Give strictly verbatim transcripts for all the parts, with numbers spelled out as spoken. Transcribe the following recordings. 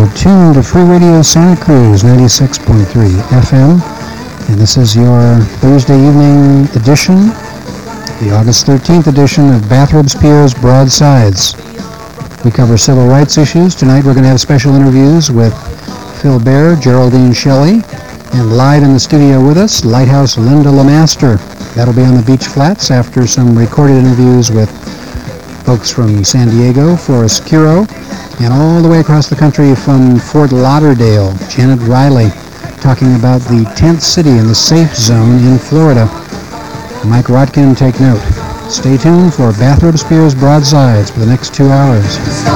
tuned to Free Radio Santa Cruz, ninety-six point three F M, and this is your Thursday evening edition, the August thirteenth edition of Bathrobes Pierre's Broadsides. We cover civil rights issues. Tonight we're going to have special interviews with Phil Baer, Geraldine Shelley, and live in the studio with us, Lighthouse Linda LeMaster. That'll be on the Beach Flats after some recorded interviews with folks from San Diego, Forrest Curo, and all the way across the country from Fort Lauderdale, Janet Riley, talking about the tent city and the safe zone in Florida. Mike Rotkin, take note. Stay tuned for Bathrobes Pierre's Broadsides for the next two hours.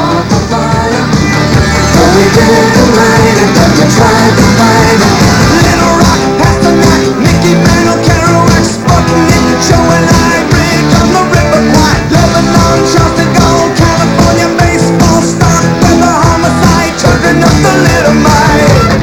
Little Rock, Pasternak, Mickey Mantle, Kerouac, Sputnik, Joe and Ivory, come the River Kwai, Lebanon, Charleston, Gold, California, baseball star, weather, homicide, children of the Little Mite.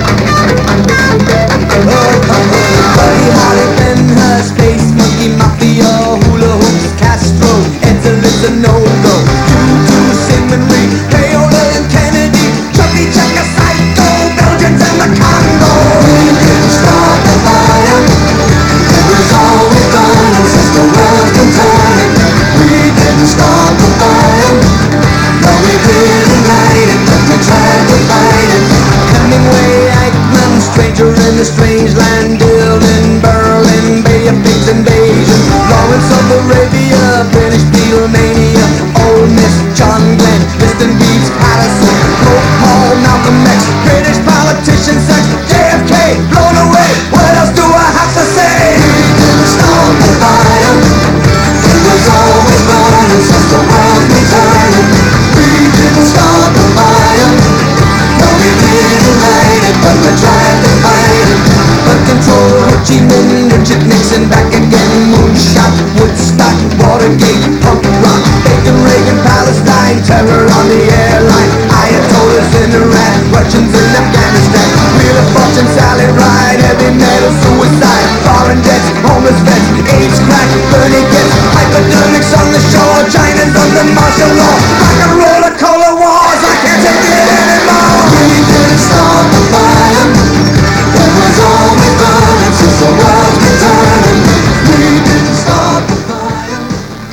Oh, come on, Buddy Holly, Benhurst, Space Monkey, Mafia, Hula Hoops, Castro, Edsel, a no-go, Tutu, Sigmund Reed, Paola and Kennedy, Chucky, Checker, Psycho, Belgians and the Congo. We didn't start the fire, it was always burning since the world's been turning. We didn't start the fire, no we didn't light it, but we tried to fight it. Hemingway, Eichmann, Stranger in the Strange Land, Dylan, Berlin, Bay of Pigs Invasion, Lawrence of Arabia, British Beatlemania, Ole Miss, John Glenn, Liston Beach, Patterson, Pope Paul, Malcolm X, British politician, sex, J F K, blown away. What else do I have to say? We didn't start the fire, it was always burning since the world been turning. We didn't start the fire, no we didn't light it, but we tried to fight it. But control, Ho Chi Minh, Richard Nixon, back again, moonshot, Woodstock, Watergate, punk rock, Bacon, Reagan, Palestine, terror on the airline, Ayatollahs in Iran, Russians in Afghanistan, Wheel of Fortune, Sally Ride, heavy metal, suicide, foreign debts, homeless vets, AIDS crack, Bernie gets, hypodermics on the shore, China's under martial law, rock and roller, cola wars, I can't take it anymore. We didn't start the fire, it was always burning since the world's been turning. We didn't start the fire.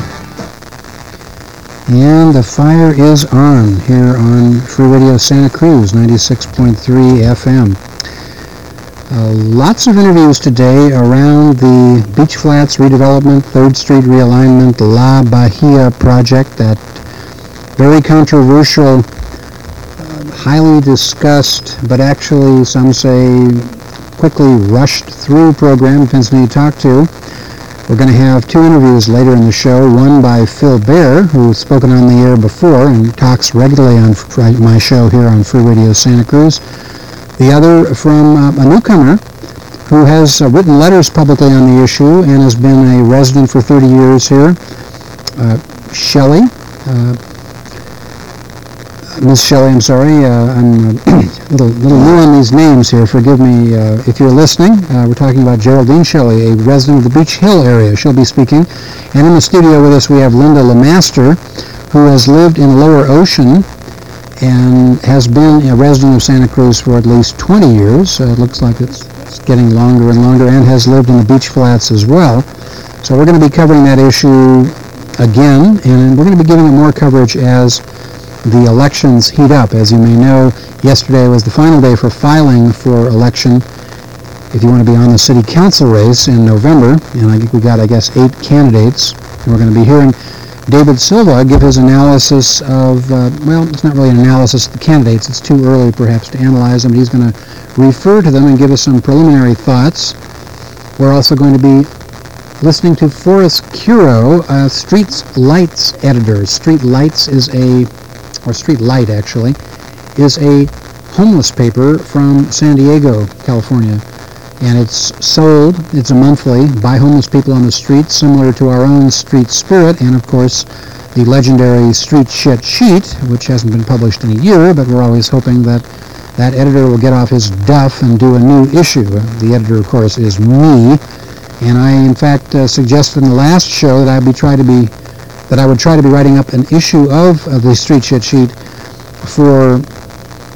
And the fire is on here on Free Radio Santa Cruz, ninety-six point three F M. Uh, lots of interviews today around the Beach Flats redevelopment, third Street realignment, La Bahia project, that very controversial, uh, highly discussed, but actually some say quickly rushed through program, depends on who you talk to. We're going to have two interviews later in the show, one by Phil Baer, who's spoken on the air before and talks regularly on my show here on Free Radio Santa Cruz. The other from uh, a newcomer who has uh, written letters publicly on the issue and has been a resident for thirty years here, uh, Shelley. Uh, Miss Shelley, I'm sorry, uh, I'm a little, little new on these names here. Forgive me uh, if you're listening. Uh, we're talking about Geraldine Shelley, a resident of the Beach Hill area. She'll be speaking. And in the studio with us we have Linda LeMaster, who has lived in Lower Ocean and has been a resident of Santa Cruz for at least twenty years. Uh, it looks like it's, it's getting longer and longer, and has lived in the Beach Flats as well. So we're going to be covering that issue again, and we're going to be giving it more coverage as the elections heat up. As you may know, yesterday was the final day for filing for election if you want to be on the city council race in November, and I think we got, I guess, eight candidates. And we're going to be hearing David Silva give his analysis of, uh, well, it's not really an analysis of the candidates. It's too early, perhaps, to analyze them. He's going to refer to them and give us some preliminary thoughts. We're also going to be listening to Forrest Curo, uh, Street Lights editor. Street Lights is a or Street Light actually, is a homeless paper from San Diego, California. And it's sold, it's a monthly, by homeless people on the street, similar to our own Street Spirit, and of course the legendary Street Shit Sheet, which hasn't been published in a year, but we're always hoping that that editor will get off his duff and do a new issue. The editor, of course, is me, and I, in fact, uh, suggested in the last show that I'd be try to be that I would try to be writing up an issue of, of the Street Shit Sheet for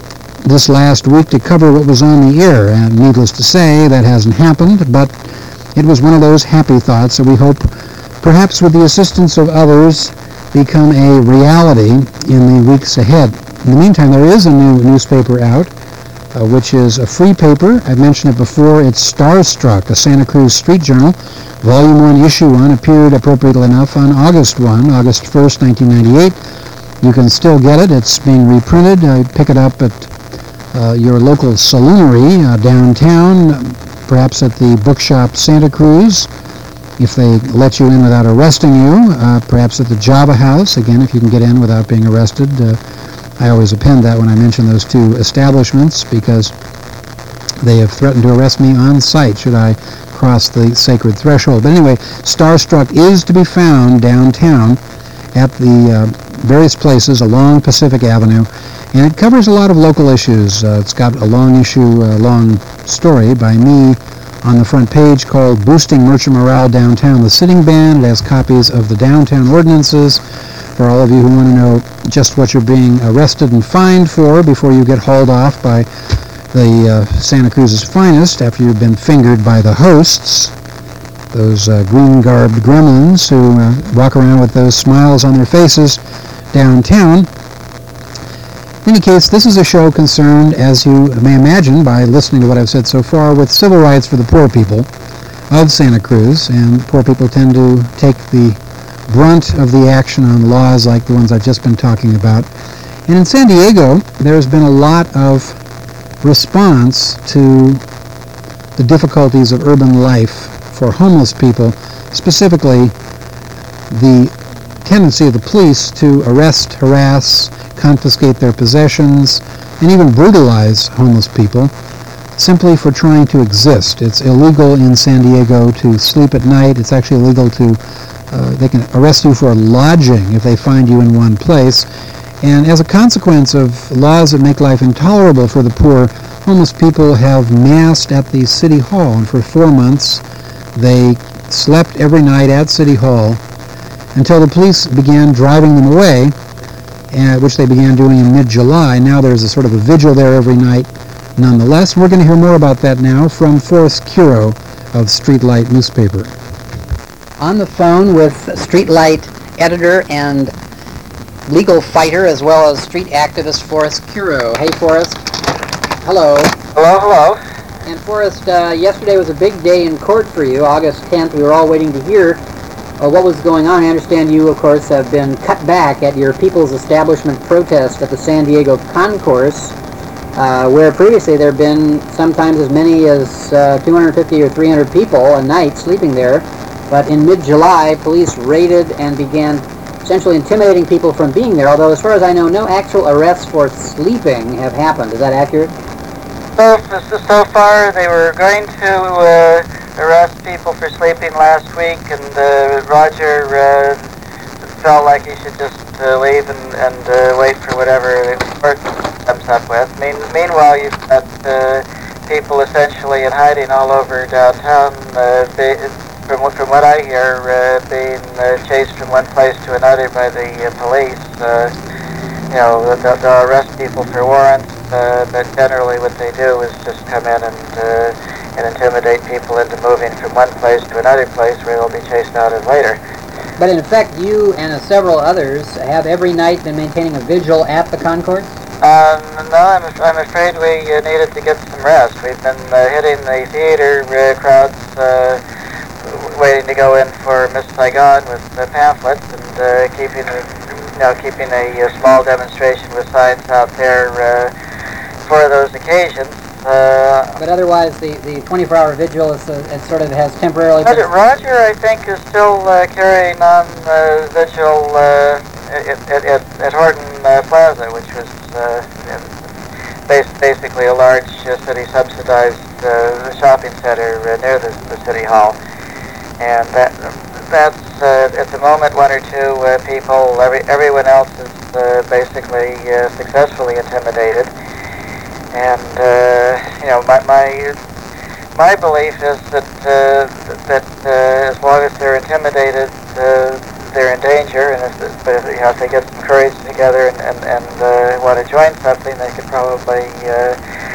this last week to cover what was on the air. And needless to say, that hasn't happened, but it was one of those happy thoughts that we hope, perhaps with the assistance of others, become a reality in the weeks ahead. In the meantime, there is a new newspaper out, uh, which is a free paper. I've mentioned it before. It's Starstruck, a Santa Cruz street journal. Volume one, Issue one appeared appropriately enough on August first, August first, nineteen ninety-eight. You can still get it. It's being reprinted. Uh, pick it up at uh, your local saloonery uh, downtown, perhaps at the bookshop Santa Cruz, if they let you in without arresting you, uh, perhaps at the Java House, again, if you can get in without being arrested. Uh, I always append that when I mention those two establishments because they have threatened to arrest me on sight should I cross the sacred threshold. But anyway, Starstruck is to be found downtown at the uh, various places along Pacific Avenue, and it covers a lot of local issues. Uh, it's got a long issue, a long story by me on the front page called Boosting Merchant Morale Downtown, the Sitting Ban. It has copies of the downtown ordinances for all of you who want to know just what you're being arrested and fined for before you get hauled off by the uh, Santa Cruz's finest after you've been fingered by the hosts, those uh, green-garbed gremlins who uh, walk around with those smiles on their faces downtown. In any case, this is a show concerned, as you may imagine by listening to what I've said so far, with civil rights for the poor people of Santa Cruz, and poor people tend to take the brunt of the action on laws like the ones I've just been talking about. And in San Diego, there's been a lot of response to the difficulties of urban life for homeless people, specifically the tendency of the police to arrest, harass, confiscate their possessions, and even brutalize homeless people simply for trying to exist. It's illegal in San Diego to sleep at night. It's actually illegal to, uh, they can arrest you for lodging if they find you in one place. And as a consequence of laws that make life intolerable for the poor, homeless people have massed at the City Hall, and for four months they slept every night at City Hall until the police began driving them away, uh, which they began doing in mid-July. Now there's a sort of a vigil there every night nonetheless. And we're going to hear more about that now from Forrest Curo of Streetlight newspaper. On the phone with Streetlight editor and legal fighter as well as street activist Forrest Curo. Hey, Forrest. Hello. Hello, hello. And Forrest, uh, yesterday was a big day in court for you, August tenth. We were all waiting to hear uh, what was going on. I understand you, of course, have been cut back at your People's Establishment protest at the San Diego Concourse, uh, where previously there have been sometimes as many as uh, two hundred fifty or three hundred people a night sleeping there. But in mid-July, police raided and began essentially intimidating people from being there, although as far as I know, no actual arrests for sleeping have happened. Is that accurate? So, so far, they were going to uh, arrest people for sleeping last week, and uh, Roger uh, felt like he should just uh, leave and, and uh, wait for whatever the court comes up with. Mean, meanwhile, you've got uh, people essentially in hiding all over downtown, uh, they, from, from what I hear, uh, being uh, chased from one place to another by the uh, police. Uh, you know, they'll, they'll arrest people for warrants. Uh, but generally what they do is just come in and uh, and intimidate people into moving from one place to another place where they'll be chased out of later. But in effect, you and uh, several others have every night been maintaining a vigil at the concourse? Um, no, I'm, af- I'm afraid we uh, needed to get some rest. We've been uh, hitting the theater uh, crowds, uh, waiting to go in for Miss Saigon with uh, pamphlets and uh, keeping, you know, keeping a, a small demonstration with signs out there uh, for those occasions. Uh, but otherwise, the, the twenty-four hour vigil is, uh, it sort of has temporarily Roger, been... Roger, I think, is still uh, carrying on uh, vigil uh, at, at, at Horton uh, Plaza, which was uh, bas- basically a large uh, city-subsidized uh, shopping center uh, near the, the City Hall. And that that's, uh, at the moment, one or two uh, people. Every, everyone else is uh, basically uh, successfully intimidated. And uh, you know, my my my belief is that uh, that uh, as long as they're intimidated, uh, they're in danger, and if, but if, you know, if they get some courage together and, and, and uh, want to join something, they could probably uh,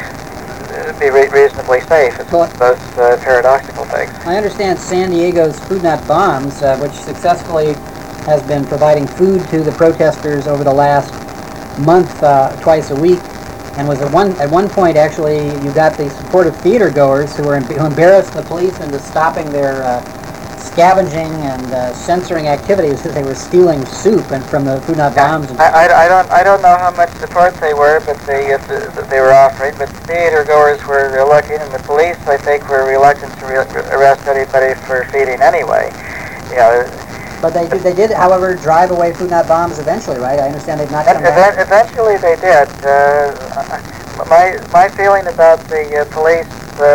be re- reasonably safe. It's Well, both uh, paradoxical things. I understand San Diego's Food Not Bombs, uh, which successfully has been providing food to the protesters over the last month, uh, twice a week, and was at one at one point actually you got the support of theater goers who were who embarrassed the police into stopping their uh, scavenging and uh, censoring activities because they were stealing soup and from the Food Not Bombs. And I, I, I don't I don't know how much support they were, but they uh, th- th- they were offering. But the theater goers were uh, looking, and the police, I think, were reluctant to re- arrest anybody for feeding anyway. You know. But they did, they did, however, drive away Food Not Bombs eventually, right? I understand they've not come Event, back. eventually they did. Uh, my my feeling about the uh, police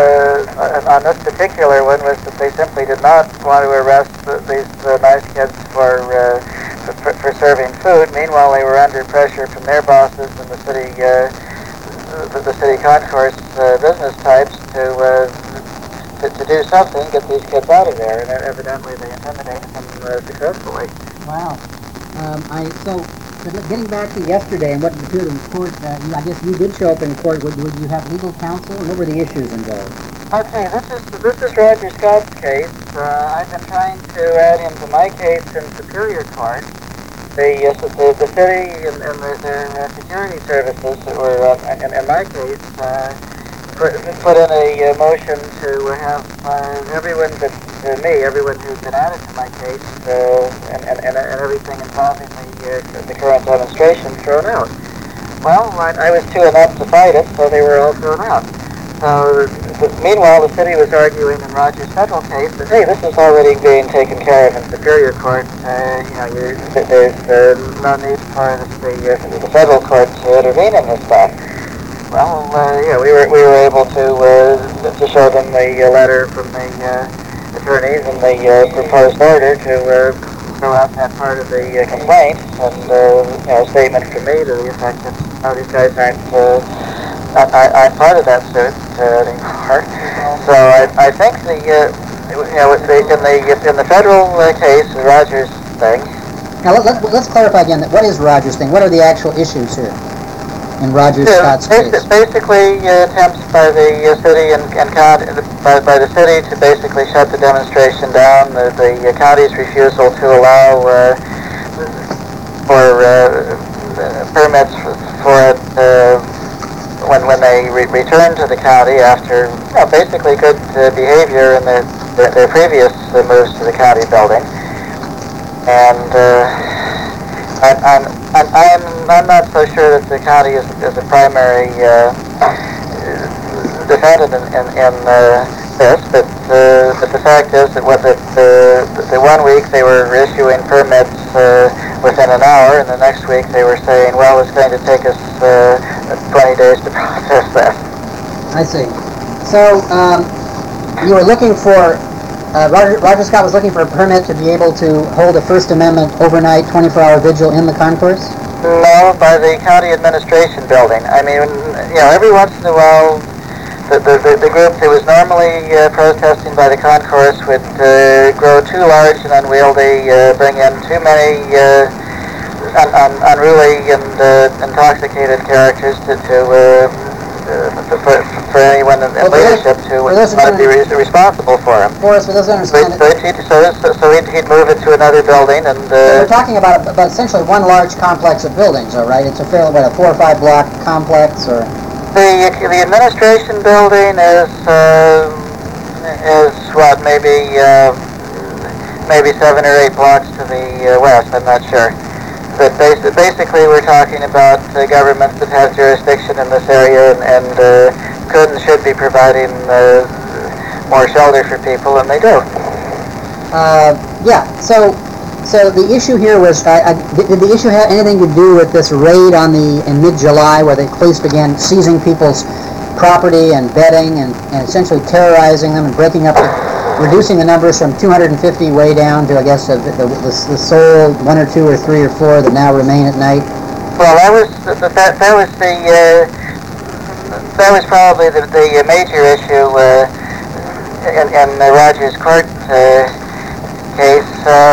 uh, on this particular one was that they simply did not want to arrest the, these uh, nice kids for, uh, for for serving food. Meanwhile, they were under pressure from their bosses and the city uh, the, the city concourse uh, business types to. Uh, To, to do something, get these kids out of there, and evidently they intimidated them uh, successfully. Wow. Um, I so but getting back to yesterday and what appeared in court, uh, you, I guess you did show up in court. Would, would you have legal counsel, and what were the issues involved? Okay, this is this is Roger Scott's case. Uh, I've been trying to add him to my case in Superior Court. The uh, the, the city and, and the, their uh, security services that were uh, in, in my case. Uh, Put, put in a uh, motion to have uh, everyone but uh, me, everyone who's been added to my case, uh, and, and, and, and everything involving the, uh, the current demonstration thrown out. Well, I, I was two and up to fight it, so they were all thrown out. So, the, meanwhile, the city was arguing in Roger's federal case that, hey, this is already being taken care of in Superior Court. Uh, you know, you're, there's uh, no need for the, the, uh, the federal court to intervene in this stuff. Well, uh, yeah, we were we were able to uh, to show them the uh, letter from the uh, attorneys and the uh, proposed order to uh, throw out that part of the uh, complaint, and uh, you know, a statement from me to the effect that oh, these guys aren't uh, aren't, aren't part of that suit uh, anymore. So I I think the uh, you know the, in the in the federal uh, case, the Rogers thing. Now let, let's let's clarify again. That what is Rogers thing? What are the actual issues here in Roger Yeah, Scott's case? basically, uh, attempts by the uh, city and, and county, by, by the city to basically shut the demonstration down. The, the uh, county's refusal to allow uh, for uh, permits for it uh, when when they re- return to the county after you know, basically good uh, behavior in their their, their previous uh, moves to the county building. And uh, I, I'm. I'm, I'm I'm not so sure that the county is, is a primary uh, defendant in, in, in uh, this, but, uh, but the fact is that what the, the, the one week they were issuing permits uh, within an hour, and the next week they were saying, well, it's going to take us uh, twenty days to process that. I see. So um, you were looking for. Uh, Roger, Roger Scott was looking for a permit to be able to hold a First Amendment overnight twenty-four hour vigil in the concourse? No, by the county administration building. I mean, you know, every once in a while, the the, the, the group that was normally uh, protesting by the concourse would uh, grow too large and unwieldy, uh, bring in too many uh, un- un- unruly and uh, intoxicated characters to, to uh, uh, for, for anyone in, in Well, leadership to for those who want to be don't- re- responsible for him. For us, for those who So, understand so, it, he'd, so, so, so he'd, he'd move it to another building, and so we're uh, talking about, about essentially one large complex of buildings, all right? It's a fairly, what, a four or five block complex, or? the the administration building is uh, is what maybe uh, maybe seven or eight blocks to the uh, west. I'm not sure. But bas- basically, we're talking about uh, governments that have jurisdiction in this area and, and uh, could and should be providing uh, more shelter for people, and they do. Uh, yeah, so so the issue here was, uh, uh, did, did the issue have anything to do with this raid on the, in mid-July, where the police began seizing people's property and bedding and, and essentially terrorizing them and breaking up, the, reducing the numbers from two hundred fifty way down to, I guess, the, the, the, the sole one or two or three or four that now remain at night? Well, that was that, that was the uh, that was probably the, the major issue uh, in, in the Rogers Court uh, case, uh,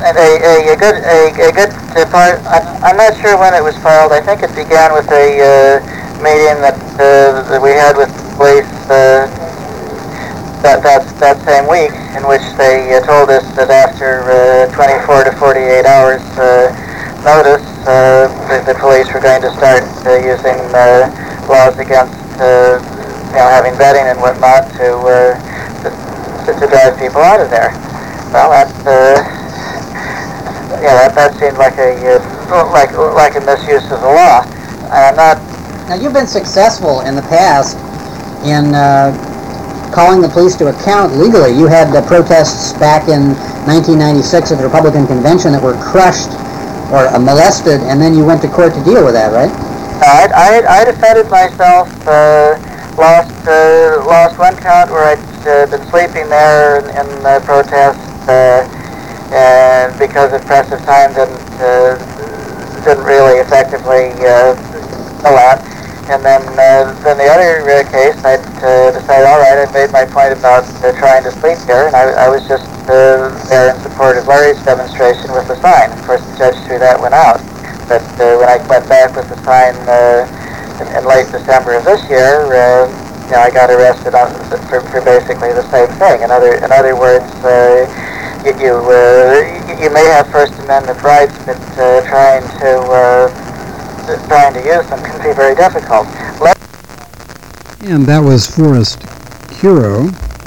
a, a, a good a, a good uh, part. I'm, I'm not sure when it was filed. I think it began with a uh, meeting that uh, that we had with police uh, that that that same week, in which they uh, told us that after uh, twenty-four to forty-eight hours uh, notice, uh, the, the police were going to start uh, using uh, laws against uh, you know having vetting and whatnot to, uh, to to drive people out of there. Well, that. Uh, Yeah, that, that seemed like a uh, like like a misuse of the law. I'm not. Now, you've been successful in the past in uh, calling the police to account legally. You had the protests back in nineteen ninety-six at the Republican convention that were crushed or uh, molested, and then you went to court to deal with that, right? I I, I defended myself. Uh, lost uh, lost one count where I'd uh, been sleeping there in, in uh, protest. Uh, And because of press of time, didn't uh, didn't really effectively uh, allow. And then uh, then the other uh, case, I'd uh, decided, all right, I made my point about uh, trying to sleep there, and I, I was just uh, there in support of Larry's demonstration with the sign. Of course, the judge threw that one out. But uh, when I went back with the sign uh, in, in late December of this year, uh, you know, I got arrested on, for, for basically the same thing. In other in other words. Uh, You you, uh, you may have First Amendment rights, but uh, trying to uh, trying to use them can be very difficult. Let And that was Forrest Hero,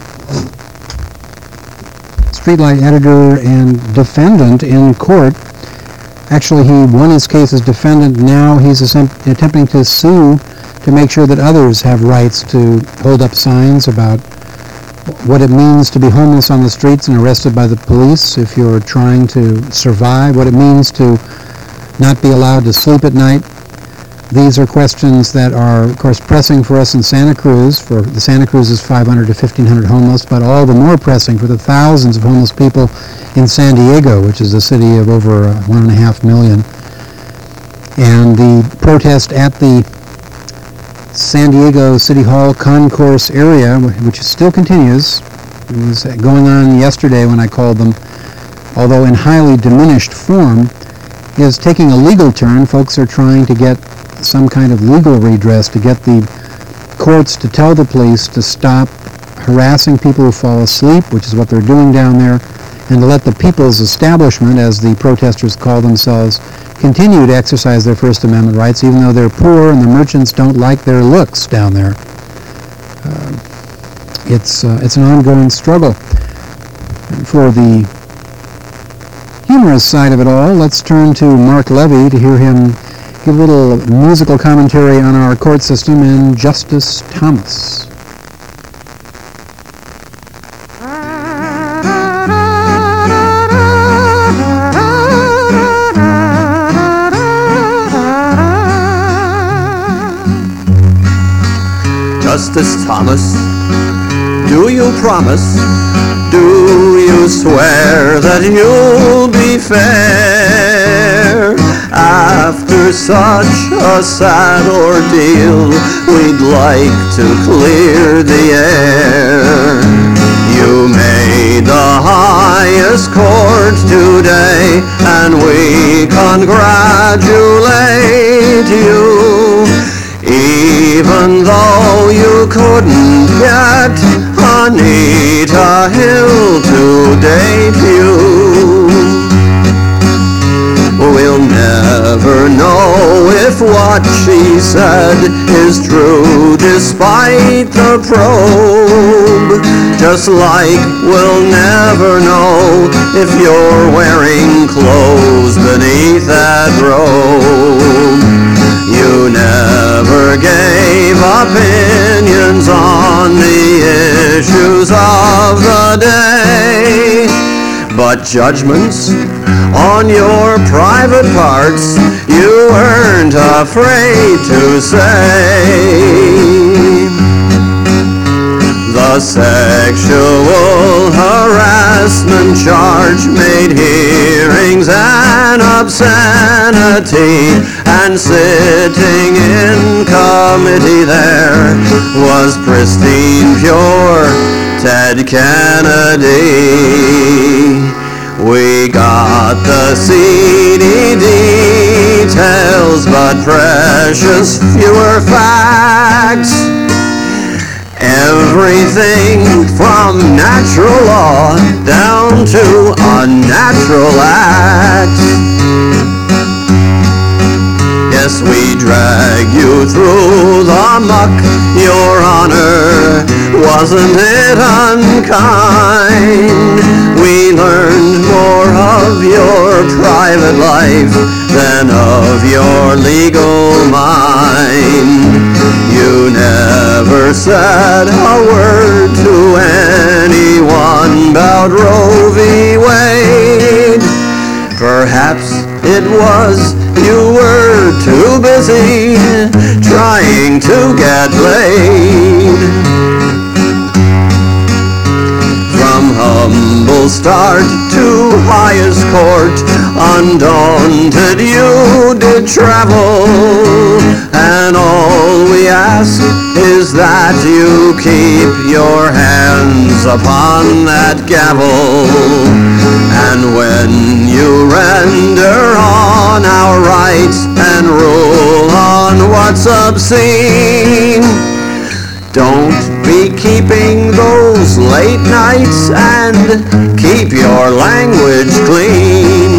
Streetlight editor and defendant in court. Actually, he won his case as defendant. Now he's attempting to sue to make sure that others have rights to hold up signs about what it means to be homeless on the streets and arrested by the police if you're trying to survive, what it means to not be allowed to sleep at night. These are questions that are, of course, pressing for us in Santa Cruz. For the Santa Cruz is five hundred to fifteen hundred homeless, but all the more pressing for the thousands of homeless people in San Diego, which is a city of over uh, one and a half million. And the protest at the San Diego City Hall concourse area, which still continues. It was going on yesterday when I called them, although in highly diminished form, is taking a legal turn. Folks are trying to get some kind of legal redress, to get the courts to tell the police to stop harassing people who fall asleep, which is what they're doing down there, and to let the people's establishment, as the protesters call themselves, continue to exercise their First Amendment rights, even though they're poor and the merchants don't like their looks down there. Uh, it's uh, it's an ongoing struggle. And for the humorous side of it all, let's turn to Mark Levy to hear him give a little musical commentary on our court system and Justice Thomas. Justice Thomas, do you promise, do you swear that you'll be fair? After such a sad ordeal, we'd like to clear the air. You made the highest court today, and we congratulate you. Even though you couldn't get Anita Hill to debut, we'll never know if what she said is true despite the probe. Just like we'll never know if you're wearing clothes beneath that robe. You never gave opinions on the issues of the day, but judgments on your private parts you weren't afraid to say. The sexual harassment charge made hearings an obscenity, and sitting in committee there was pristine, pure Ted Kennedy. We got not the seedy details, but precious fewer facts. Everything from natural law down to unnatural acts. Yes, we drag you through the muck, Your Honor, wasn't it unkind? We learned more of your private life than of your legal mind. You never said a word to anyone about Roe v. Wade. Perhaps it was you were too busy trying to get laid. From humble start to highest court, undaunted you did travel, and all we ask is that you keep your hands upon that gavel. And when you render on our rights and rule on what's obscene, don't be keeping those late nights and keep your language clean.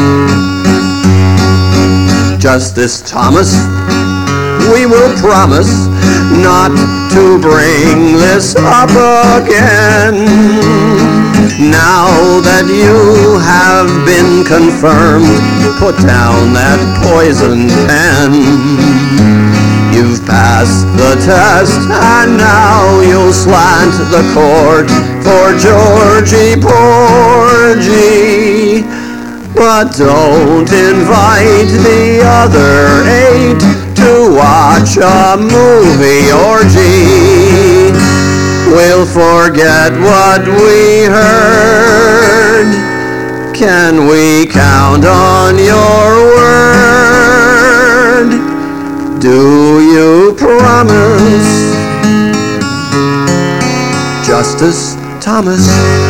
Justice Thomas, we will promise not to bring this up again. Now that you have been confirmed, put down that poison pen. You've passed the test, and now you'll slant the court for Georgie Porgy. But don't invite the other eight to watch a movie orgy. We'll forget what we heard. Can we count on your word? Do you promise? Justice Thomas.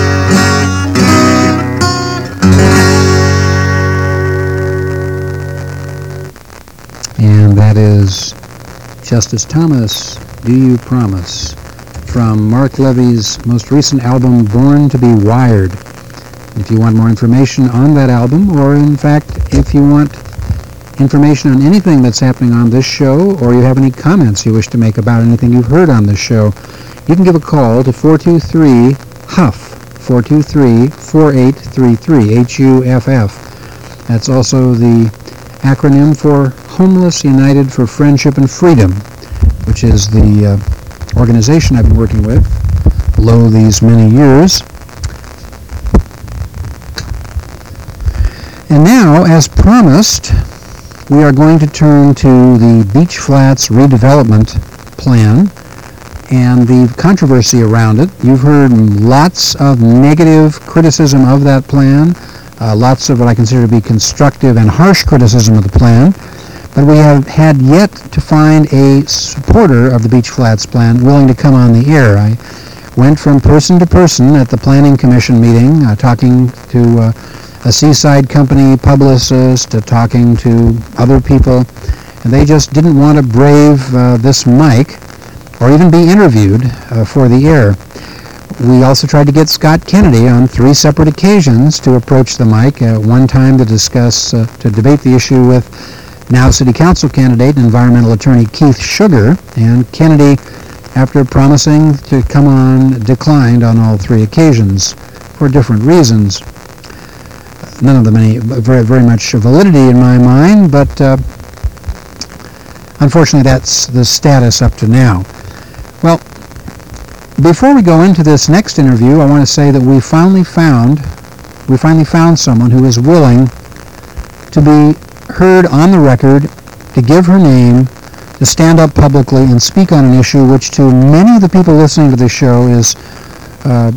And that is Justice Thomas, Do You Promise? From Mark Levy's most recent album, Born to be Wired. If you want more information on that album, or in fact, if you want information on anything that's happening on this show, or you have any comments you wish to make about anything you've heard on this show, you can give a call to four two three H U F F, four two three, four eight three three, H U F F. That's also the acronym for Homeless United for Friendship and Freedom, which is the uh, organization I've been working with below these many years. And now, as promised, we are going to turn to the Beach Flats redevelopment plan and the controversy around it. You've heard lots of negative criticism of that plan, uh, lots of what I consider to be constructive and harsh criticism of the plan, but we have had yet to find a supporter of the Beach Flats plan willing to come on the air. I went from person to person at the Planning Commission meeting, uh, talking to uh, a Seaside Company publicist, uh, talking to other people, and they just didn't want to brave uh, this mic or even be interviewed uh, for the air. We also tried to get Scott Kennedy on three separate occasions to approach the mic, uh, one time to discuss, uh, to debate the issue with now City Council candidate and environmental attorney Keith Sugar, and Kennedy, after promising to come on, declined on all three occasions for different reasons. None of them any very, very much validity in my mind, but uh, unfortunately that's the status up to now. Well, before we go into this next interview, I want to say that we finally found, we finally found someone who is willing to be heard on the record, to give her name, to stand up publicly and speak on an issue which to many of the people listening to this show is uh,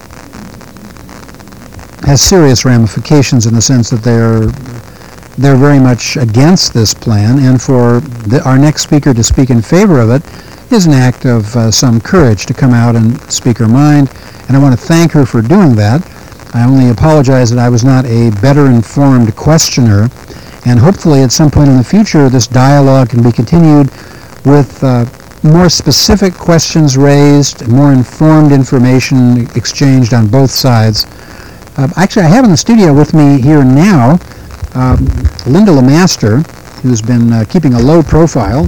has serious ramifications in the sense that they're they're very much against this plan, and for the, our next speaker to speak in favor of it is an act of uh, some courage to come out and speak her mind, and I want to thank her for doing that. I only apologize that I was not a better informed questioner, and hopefully at some point in the future this dialogue can be continued with uh, more specific questions raised, more informed information exchanged on both sides. Uh, actually, I have in the studio with me here now um, Linda LeMaster, who's been uh, keeping a low profile,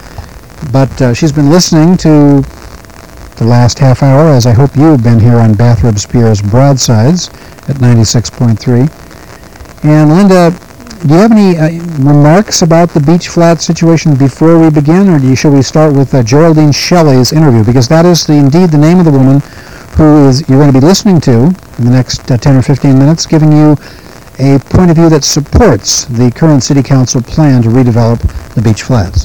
but uh, she's been listening to the last half hour, as I hope you have been here on Bath Robespierre's Broadsides at ninety-six point three. And Linda, do you have any uh, remarks about the Beach Flat situation before we begin, or do you, should we start with uh, Geraldine Shelley's interview? Because that is the, indeed the name of the woman who is you're going to be listening to in the next uh, ten or fifteen minutes, giving you a point of view that supports the current City Council plan to redevelop the Beach Flats.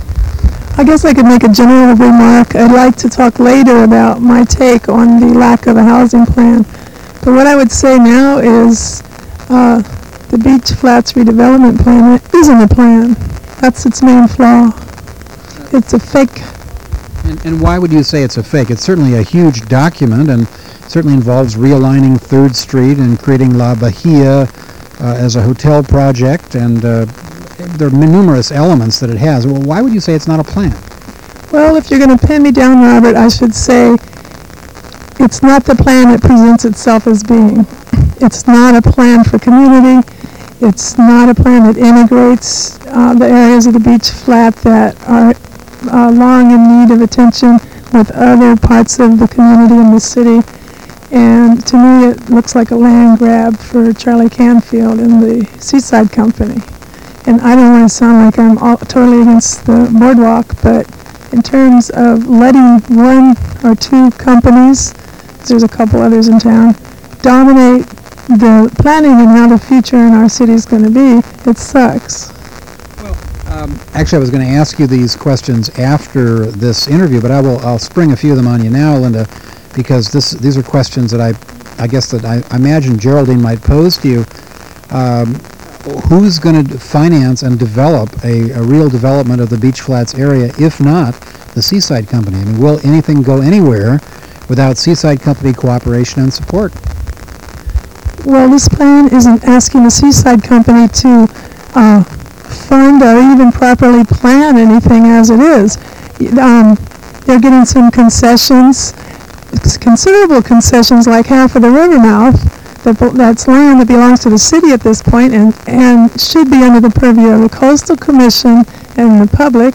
I guess I could make a general remark. I'd like to talk later about my take on the lack of a housing plan. But what I would say now is uh, the Beach Flats redevelopment plan isn't a plan. That's its main flaw. It's a fake. And, and why would you say it's a fake? It's certainly a huge document and certainly involves realigning third Street and creating La Bahia uh, as a hotel project, and uh, there are numerous elements that it has. Well, why would you say it's not a plan? Well, if you're going to pin me down, Robert, I should say it's not the plan it presents itself as being. It's not a plan for community. It's not a plan that integrates uh, the areas of the Beach Flat that are uh, long in need of attention with other parts of the community in the city. And to me, it looks like a land grab for Charlie Canfield and the Seaside Company. And I don't want to sound like I'm all, totally against the boardwalk, but in terms of letting one or two companies, there's a couple others in town, dominate the planning and how the future in our city is going to be, it sucks. Well, um, actually, I was going to ask you these questions after this interview, but I will. I'll spring a few of them on you now, Linda, because this these are questions that I, I guess that I, I imagine Geraldine might pose to you. Um, Who's going to finance and develop a, a real development of the Beach Flats area, if not the Seaside Company? I mean, will anything go anywhere without Seaside Company cooperation and support? Well, this plan isn't asking the Seaside Company to uh, fund or even properly plan anything as it is. Um, they're getting some concessions, considerable concessions, like half of the river mouth. That's land that belongs to the city at this point and, and should be under the purview of the Coastal Commission and the public.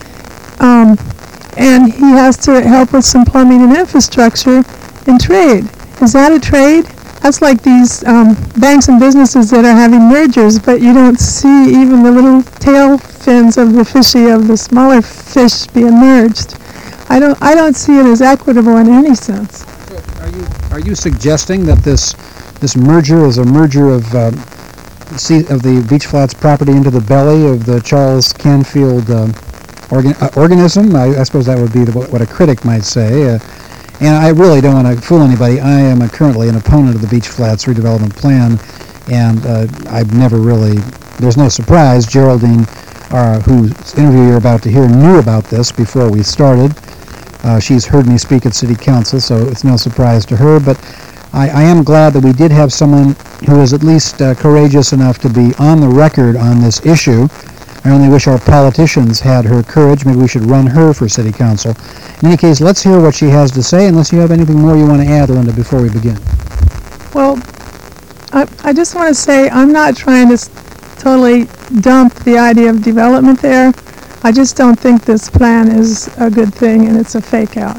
Um, and he has to help with some plumbing and infrastructure and trade. Is that a trade? That's like these um, banks and businesses that are having mergers, but you don't see even the little tail fins of the fishy of the smaller fish being merged. I don't, I don't see it as equitable in any sense. So are you, are you suggesting that this This merger is a merger of uh, sea, of the Beach Flats property into the belly of the Charles Canfield uh, organ, uh, organism? I, I suppose that would be the, what a critic might say. Uh, and I really don't want to fool anybody. I am a, currently an opponent of the Beach Flats redevelopment plan, and uh, I've never really, there's no surprise, Geraldine, uh, whose interview you're about to hear, knew about this before we started. Uh, she's heard me speak at City Council, so it's no surprise to her, but I, I am glad that we did have someone who is at least uh, courageous enough to be on the record on this issue. I only wish our politicians had her courage. Maybe we should run her for City Council. In any case, let's hear what she has to say, unless you have anything more you want to add, Linda, before we begin. Well, I, I just want to say I'm not trying to s- totally dump the idea of development there. I just don't think this plan is a good thing, and it's a fake out.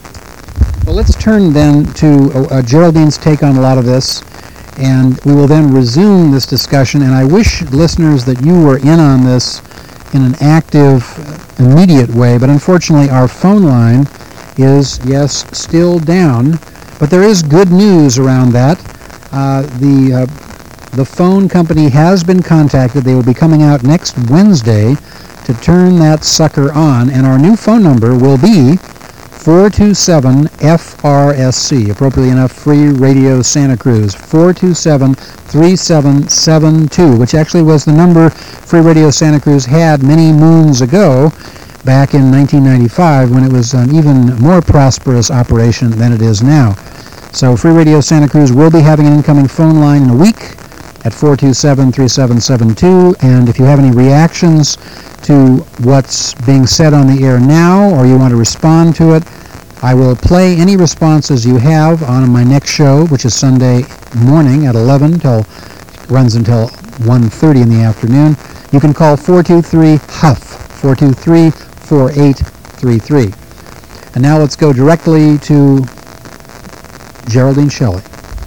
Well, let's turn then to uh, uh, Geraldine's take on a lot of this, and we will then resume this discussion. And I wish, listeners, that you were in on this in an active, uh, immediate way, but unfortunately our phone line is, yes, still down, but there is good news around that. Uh, the, uh, the phone company has been contacted. They will be coming out next Wednesday to turn that sucker on, and our new phone number will be four two seven F R S C, appropriately enough, Free Radio Santa Cruz, four two seven, three seven seven two, which actually was the number Free Radio Santa Cruz had many moons ago, back in nineteen ninety-five, when it was an even more prosperous operation than it is now. So Free Radio Santa Cruz will be having an incoming phone line in a week at four two seven, three seven seven two, and if you have any reactions to what's being said on the air now, or you want to respond to it, I will play any responses you have on my next show, which is Sunday morning at eleven, till runs until one thirty in the afternoon. You can call four two three H U F, four two three, four eight three three. And now let's go directly to Geraldine Shelley.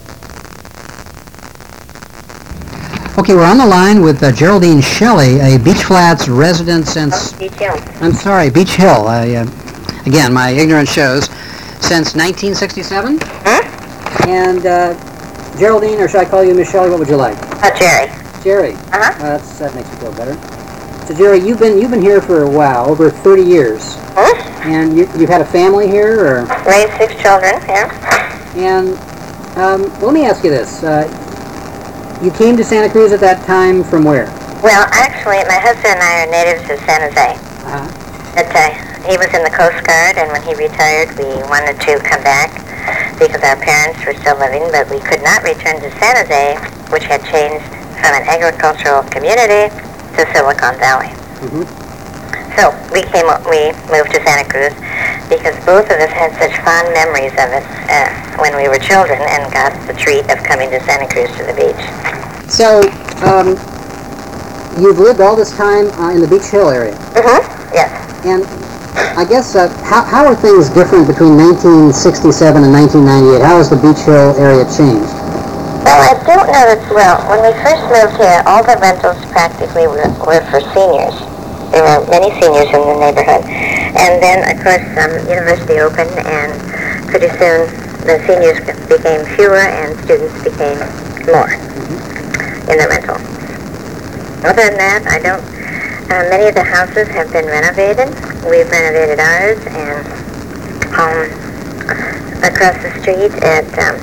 Okay, we're on the line with uh, Geraldine Shelley, a Beach Flats resident since... Beach Hill. I'm sorry, Beach Hill. I, uh, again, my ignorance shows. Since nineteen sixty-seven? Hmm? And uh, Geraldine, or should I call you Miss Shelley? What would you like? Uh, Jerry. Jerry. Uh-huh. Uh, that's, that makes me feel better. So, Jerry, you've been you've been here for a while, over thirty years. Hmm? And you, you've had a family here, or... Raised six children here. And um, let me ask you this. Uh, you came to Santa Cruz at that time from where? Well, actually, my husband and I are natives of San Jose. Uh-huh. But, uh, he was in the Coast Guard, and when he retired, we wanted to come back because our parents were still living, but we could not return to San Jose, which had changed from an agricultural community to Silicon Valley. Mm-hmm. So we came, we moved to Santa Cruz because both of us had such fond memories of it uh, when we were children and got the treat of coming to Santa Cruz to the beach. So, um, you've lived all this time uh, in the Beach Hill area. Mm-hmm. Yes. And I guess, uh, how, how are things different between nineteen sixty-seven and nineteen ninety-eight? How has the Beach Hill area changed? Well, I don't know that, well, when we first moved here, all the rentals practically were, were for seniors. There were many seniors in the neighborhood. And then, of course, um, university opened, and pretty soon the seniors became fewer and students became more in the rental. Other than that, I don't, uh, many of the houses have been renovated. We've renovated ours, and um, across the street at um,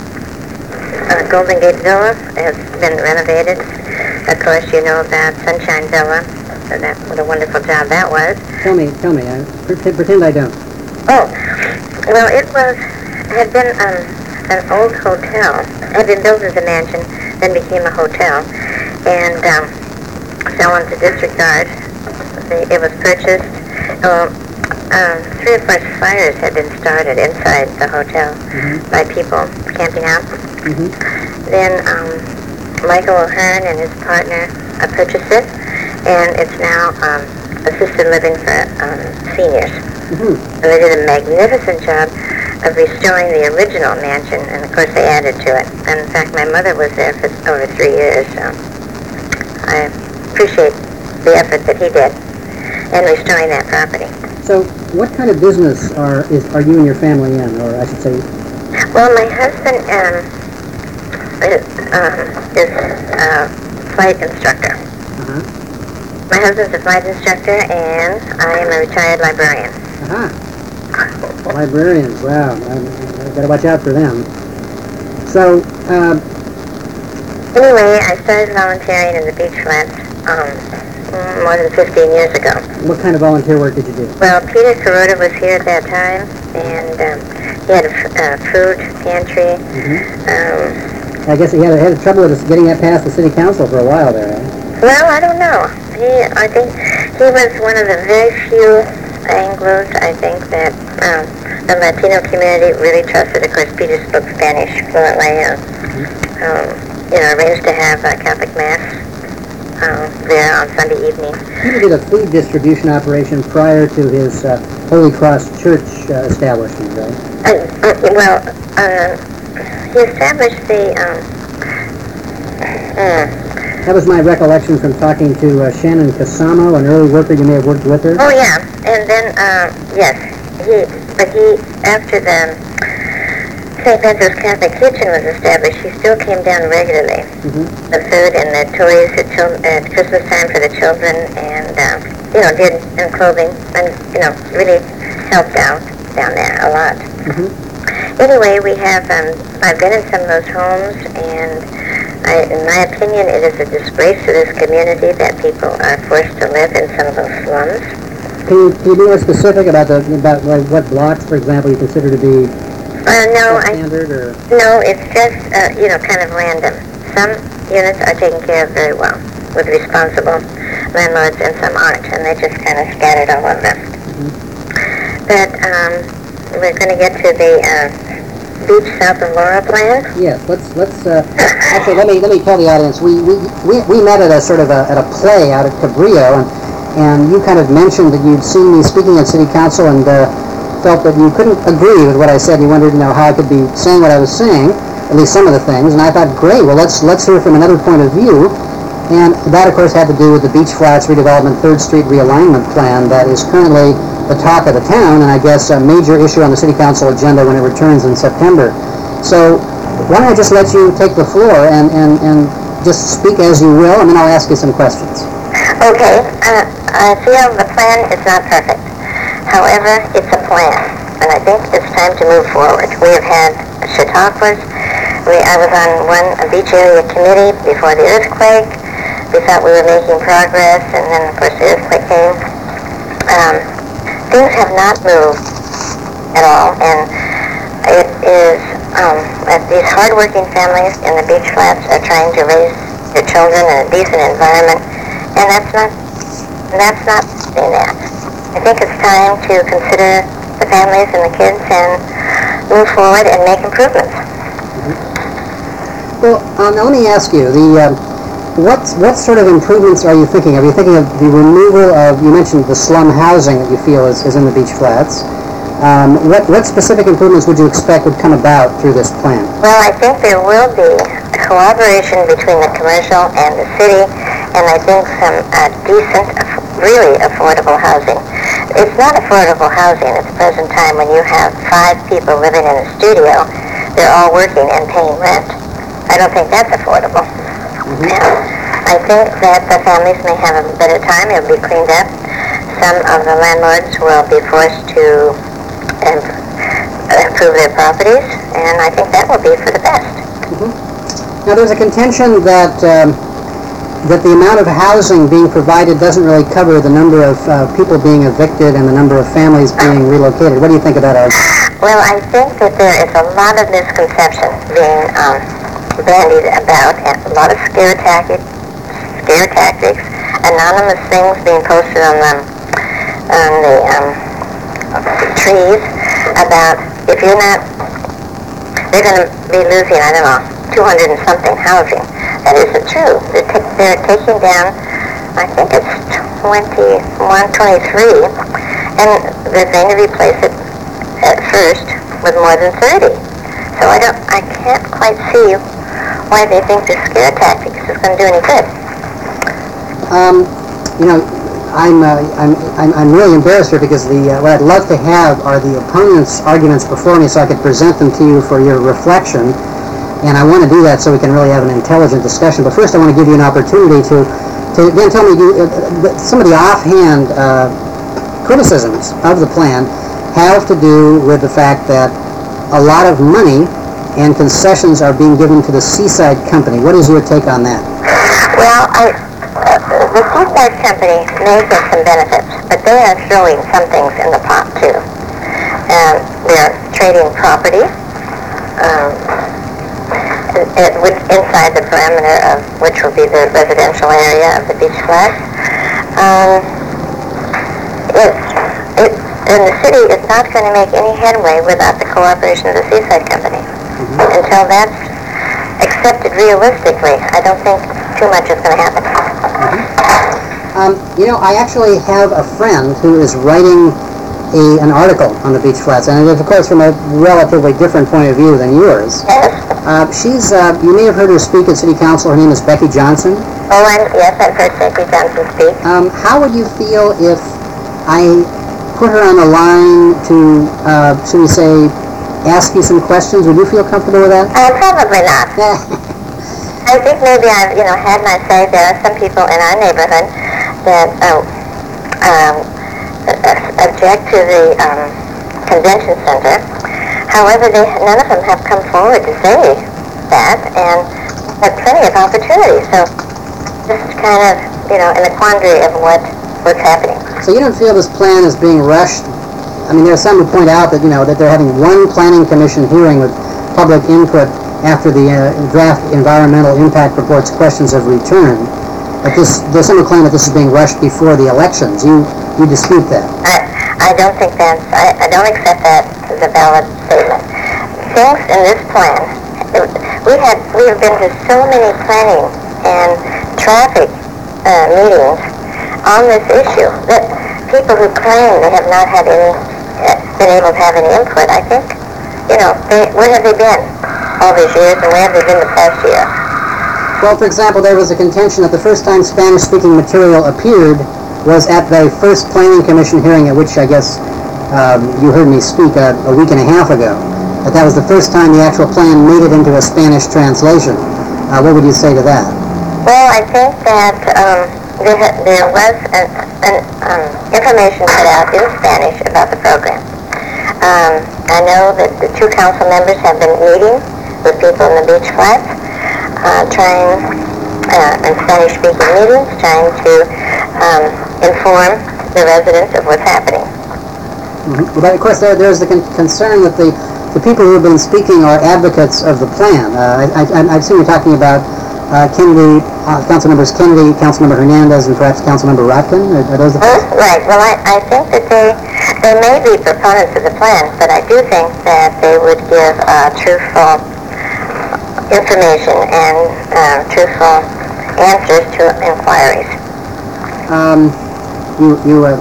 uh, Golden Gate Villa has been renovated. Of course, you know about Sunshine Villa. So that, what a wonderful job that was. Tell me, tell me. I, pretend, pretend I don't. Oh, well, it was, had been um, an old hotel. It had been built as a mansion, then became a hotel, and um, fell into disregard. The, it was purchased. Uh, um, three or four fires had been started inside the hotel mm-hmm. by people camping out. Mm-hmm. Then um, Michael O'Hearn and his partner uh, purchased it, and it's now um, assisted living for um, seniors. Mm-hmm. And they did a magnificent job of restoring the original mansion, and of course they added to it. And in fact, my mother was there for over three years, so I appreciate the effort that he did in restoring that property. So, what kind of business are is are you and your family in, or I should say? Well, my husband um, is, um, is a flight instructor. Uh-huh. My husband's a flight instructor, and I am a retired librarian. Uh-huh. Librarians, wow. I, I gotta watch out for them. So, uh, anyway, I started volunteering in the Beach Flats um, more than fifteen years ago. what kind of volunteer work did you do? Well, Peter Kuroda was here at that time, and um, he had a f- uh, food pantry. Mm-hmm. Um, I guess he had, had trouble with us getting that past the city council for a while there, eh? well, I don't know. He, I think he was one of the very few Anglos, I think, that um, the Latino community really trusted. Of course, Peter spoke Spanish fluently, and um, you know, arranged to have a Catholic Mass um, there on Sunday evening. Peter did a food distribution operation prior to his uh, Holy Cross Church uh, establishment, right? Uh, uh, well, uh, he established the. Um, uh, That was my recollection from talking to uh, Shannon Casamo, an early worker. You may have worked with her. oh yeah, and then uh, yes, he. But he, after the Saint Petro's Catholic Kitchen was established, he still came down regularly. Mm-hmm. The food and the toys at, chil- at Christmas time for the children, and uh, you know, did and clothing, and you know, really helped out down there a lot. Mm-hmm. Anyway, we have. Um, I've been in some of those homes, and I, in my opinion, it is a disgrace to this community that people are forced to live in some of those slums. Can you, can you be more specific about the about like, what blocks, for example, you consider to be Uh, Uh, no, I, standard or? no, it's just, uh, you know, kind of random. Some units are taken care of very well with responsible landlords and some aren't, and they're just kind of scattered all over. Mm-hmm. But um, we're going to get to the uh, beach south of Laura plan. Yes, let's, let's, uh, actually, let me, let me tell the audience, we, we, we, we met at a sort of a, at a play out at Cabrillo, and, and you kind of mentioned that you'd seen me speaking at City Council and uh, felt that you couldn't agree with what I said. You wondered, you know, how I could be saying what I was saying, at least some of the things, and I thought, great, well, let's, let's hear from another point of view. And that, of course, had to do with the Beach Flats redevelopment third Street realignment plan that is currently the talk of the town, and I guess a major issue on the City Council agenda when it returns in September. So why don't I just let you take the floor and, and, and just speak as you will, and then I'll ask you some questions. Okay. Uh, I feel the plan is not perfect. However, it's a plan, and I think it's time to move forward. We have had Chautauquas. We, I was on one a beach area committee before the earthquake. We thought we were making progress, and then, of course, the earthquake came. Um, things have not moved at all, and it is um, these hardworking families in the beach flats are trying to raise their children in a decent environment, and that's not that's not being that. I think it's time to consider the families and the kids and move forward and make improvements. Well, um, now let me ask you, the um, what what sort of improvements are you thinking of? Are you thinking of the removal of, you mentioned the slum housing that you feel is, is in the beach flats. Um, what, what specific improvements would you expect would come about through this plan? Well, I think there will be a collaboration between the commercial and the city, and I think some uh, decent, really affordable housing. It's not affordable housing at the present time when you have five people living in a studio. They're all working and paying rent. I don't think that's affordable. Mm-hmm. I think that the families may have a better time. It'll be cleaned up. Some of the landlords will be forced to improve their properties, and I think that will be for the best. Mm-hmm. Now, there's a contention that um, that the amount of housing being provided doesn't really cover the number of uh, people being evicted and the number of families being relocated. What do you think of that argument? Well, I think that there is a lot of misconception being um, bandied about, and a lot of scare tactics, scare tactics, anonymous things being posted on the on the um, trees about if you're not, they're going to be losing, I don't know, two hundred and something housing. That isn't true. They're, t- they're taking down, I think it's twenty-one, twenty-three, and they're going to replace it at first with more than thirty. So I don't, I can't quite see why they think the scare tactics is going to do any good. Um, you know, I'm, uh, I'm, I'm, I'm really embarrassed here because the, uh, what I'd love to have are the opponents' arguments before me so I could present them to you for your reflection. And I want to do that so we can really have an intelligent discussion. But first I want to give you an opportunity to, to again, tell me you, uh, some of the offhand uh, criticisms of the plan have to do with the fact that a lot of money and concessions are being given to the Seaside Company. What is your take on that? Well, I, uh, the Seaside Company may get some benefits, but they are throwing some things in the pot too. And they're trading property um, it, it, inside the perimeter of which will be the residential area of the beach flat. Um, it's, it, and the city is not going to make any headway without the cooperation of the Seaside Company. Mm-hmm. Until that's accepted realistically, I don't think too much is going to happen. Mm-hmm. um, you know, I actually have a friend who is writing a, an article on the beach flats, and it is, of course, from a relatively different point of view than yours. Yes. Uh, she's, uh, you may have heard her speak at City Council. Her name is Becky Johnson. Oh, I'm, yes, I've heard Becky Johnson speak. Um, how would you feel if I put her on the line to, uh, should we say, ask you some questions? Would you feel comfortable with that? Uh, probably not. I think maybe I've, you know, had my say. There are some people in our neighborhood that uh, um, object to the um, convention center. However, they, none of them have come forward to say that, and have plenty of opportunity. So this is kind of, you know, in the quandary of what what's happening. So you don't feel this plan is being rushed I mean, there are some who point out that, you know, that they're having one planning commission hearing with public input after the uh, draft environmental impact reports questions have returned. But this, there's some who claim that this is being rushed before the elections. You, you dispute that? I, I don't think that's, I, I don't accept that as a valid statement. Things in this plan, it, we had, we have been to so many planning and traffic uh, meetings on this issue that people who claim they have not had any, uh, been able to have any input, I think, you know, they, where have they been all these years, and where have they been the past year? Well, for example, there was a contention that the first time Spanish-speaking material appeared was at the first Planning Commission hearing, at which I guess um, you heard me speak a, a week and a half ago. That that was the first time the actual plan made it into a Spanish translation. Uh, what would you say to that? Well, I think that um, there, ha- there was an, an um, information put out in Spanish about the program. Um, I know that the two council members have been meeting with people in the beach flats, uh, trying, uh, in Spanish-speaking meetings, trying to um, inform the residents of what's happening. Mm-hmm. But of course, there, there's the con- concern that the, the people who have been speaking are advocates of the plan. Uh, I, I, I've seen you talking about uh, Kennedy, uh, Council Members Kennedy, Councilmember Hernandez, and perhaps Councilmember Rotkin. Are, are those the Huh? Right. Well, I, I think that they they may be proponents of the plan, but I do think that they would give uh, truthful information and uh, truthful answers to inquiries. Um, you, you, uh,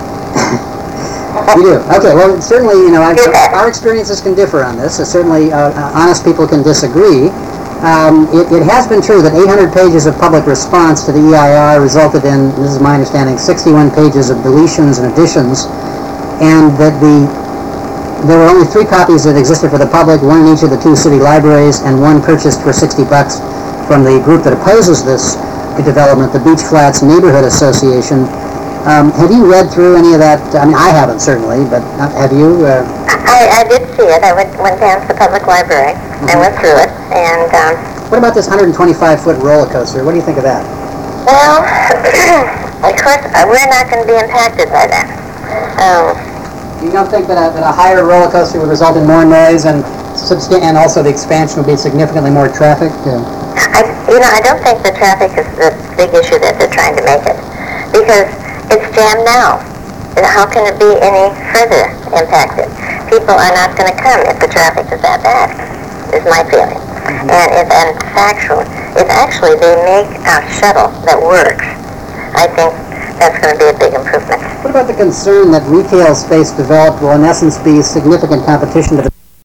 you do. Okay, well, certainly, you know, I, our experiences can differ on this. Uh, certainly, uh, uh, honest people can disagree. Um, it, it has been true that eight hundred pages of public response to the E I R resulted in, this is my understanding, sixty-one pages of deletions and additions, and that the there were only three copies that existed for the public, one in each of the two city libraries, and one purchased for sixty bucks from the group that opposes this development, the Beach Flats Neighborhood Association. Um, have you read through any of that? I mean, I haven't, certainly, but uh, have you? Uh... I, I did see it. I went, went down to the public library mm-hmm. and went through it. And um, what about this one hundred twenty-five foot roller coaster? What do you think of that? Well, of course, uh, we're not going to be impacted by that. Um, You don't think that a, that a higher roller coaster would result in more noise and substan- and also the expansion would be significantly more traffic? Uh, I, you know, I don't think the traffic is the big issue that they're trying to make it, because it's jammed now. And how can it be any further impacted? People are not going to come if the traffic is that bad, is my feeling. Mm-hmm. And if and factual, if actually they make a shuttle that works, I think that's going to be a big improvement. What about the concern that retail space developed will in essence be significant competition to the